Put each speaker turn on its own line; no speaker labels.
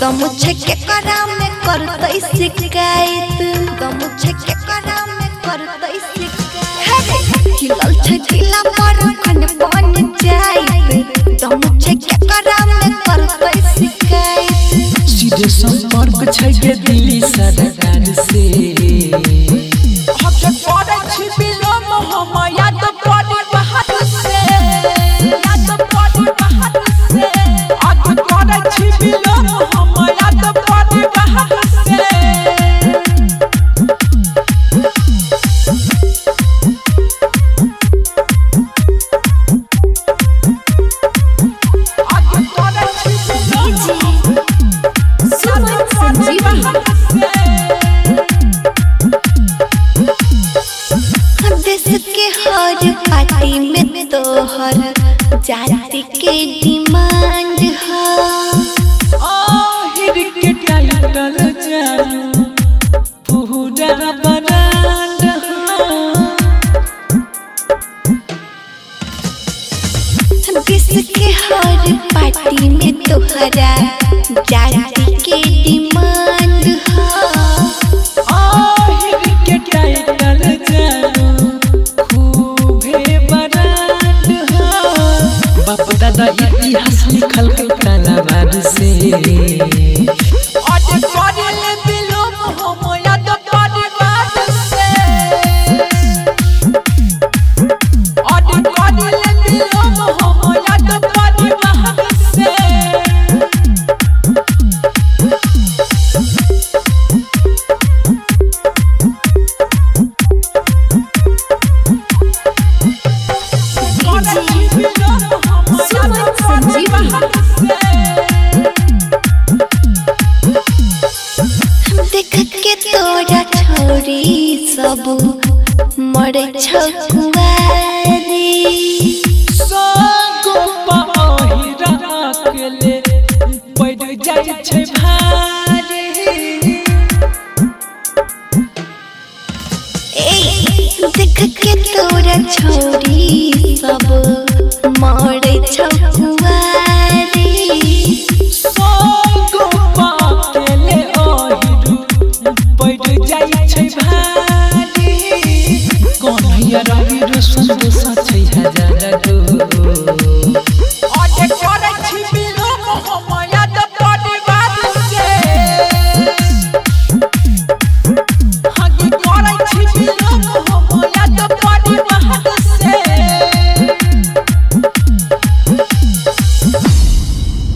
दम छके करा में करतै शिकायत दम छके करा में करतै शिकायत हिलल छकिला पर खन बन जाई दम छके करा में करतै शिकायत
सीधे संपर्क छै के दिल्ली सरकार से हक पड़ै छी बिलोम हम याद पड़ै बाहर से याद पड़ै बाहर से हक पड़ै छी बिलोम हम याद पड़ै बाहर से
पार्टी में तोहर जाति के डिमांड है
आहिर के टाइटल जानू पूरा ब्रांड
देश के हर पार्टी में तोहरा जाति के डिमांड है
आहिर के टाइटल जानू बाप दादा इतिहास लिखल के कलाबार से आज पढ़ल बिलोम हम याद पड़े बात से आज पढ़ल बिलोम हम याद पड़े बात से
देख के तोरा छोरी सब मरे छकुआरी
सागो पाहिरा अकेले पड़ जाय छै भारी
देख के तोरा छोरी सब मरे छकुआरी
सागो अकेले पड़ जाय छै भारी कन्हैया रवि रोशन